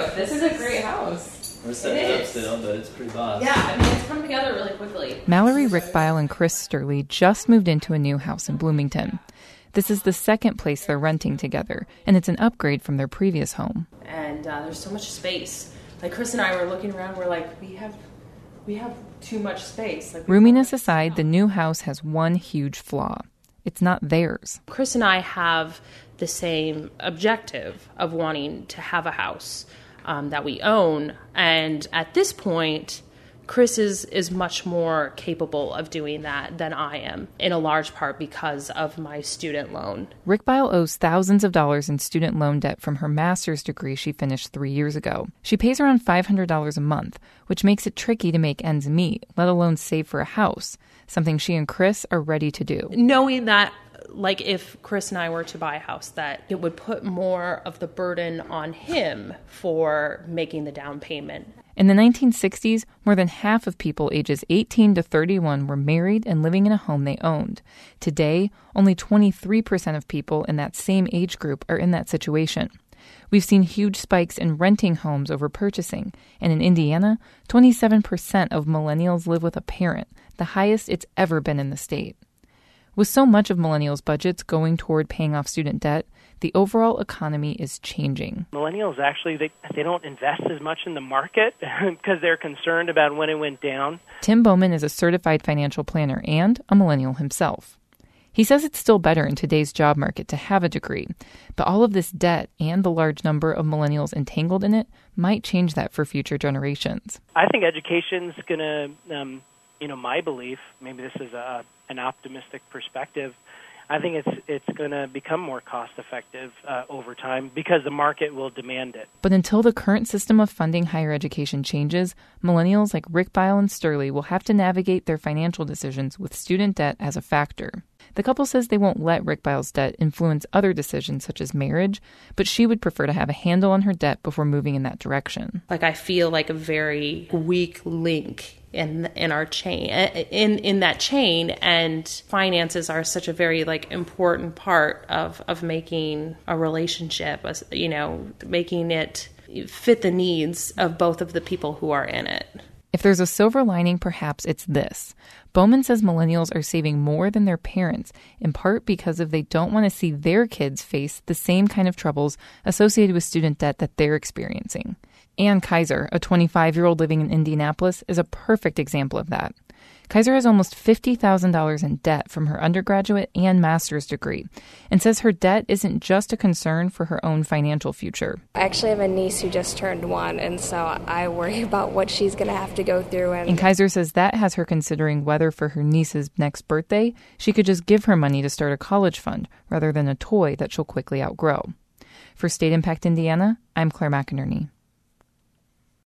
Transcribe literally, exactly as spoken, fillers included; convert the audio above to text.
This is a great house. We're setting it up still, but it's pretty boss. Yeah, I mean, it's come together really quickly. Mallory Rickbile and Chris Sturley just moved into a new house in Bloomington. This is the second place they're renting together, and it's an upgrade from their previous home. And uh, there's so much space. Like, Chris and I were looking around, we're like, we have we have too much space. Like, Roominess aside, the new house has one huge flaw. It's not theirs. Chris and I have the same objective of wanting to have a house um, that we own. And at this point, Chris is, is much more capable of doing that than I am, in a large part because of my student loan. Rickbile owes thousands of dollars in student loan debt from her master's degree she finished three years ago. She pays around five hundred dollars a month, which makes it tricky to make ends meet, let alone save for a house, something she and Chris are ready to do. Knowing that, like, if Chris and I were to buy a house, that it would put more of the burden on him for making the down payment. In the nineteen sixties, more than half of people ages eighteen to thirty-one were married and living in a home they owned. Today, only twenty-three percent of people in that same age group are in that situation. We've seen huge spikes in renting homes over purchasing, and in Indiana, twenty-seven percent of millennials live with a parent, the highest it's ever been in the state. With so much of millennials' budgets going toward paying off student debt, the overall economy is changing. Millennials actually, they, they don't invest as much in the market because they're concerned about when it went down. Tim Bowman is a certified financial planner and a millennial himself. He says it's still better in today's job market to have a degree, but all of this debt and the large number of millennials entangled in it might change that for future generations. I think education's going to, um, you know, my belief, maybe this is a, an optimistic perspective, I think it's it's going to become more cost-effective uh, over time because the market will demand it. But until the current system of funding higher education changes, millennials like Rickbile and Sturley will have to navigate their financial decisions with student debt as a factor. The couple says they won't let Rickbile's debt influence other decisions such as marriage, but she would prefer to have a handle on her debt before moving in that direction. Like, I feel like a very weak link in in our chain, in in that chain, and finances are such a very like important part of of making a relationship, you know, making it fit the needs of both of the people who are in it. If there's a silver lining, perhaps it's this. Bowman says millennials are saving more than their parents, in part because of they don't want to see their kids face the same kind of troubles associated with student debt that they're experiencing. Ann Kaiser, a twenty-five-year-old living in Indianapolis, is a perfect example of that. Kaiser has almost fifty thousand dollars in debt from her undergraduate and master's degree, and says her debt isn't just a concern for her own financial future. I actually have a niece who just turned one, and so I worry about what she's going to have to go through. And, and Kaiser says that has her considering whether for her niece's next birthday, she could just give her money to start a college fund rather than a toy that she'll quickly outgrow. For State Impact Indiana, I'm Claire McInerney.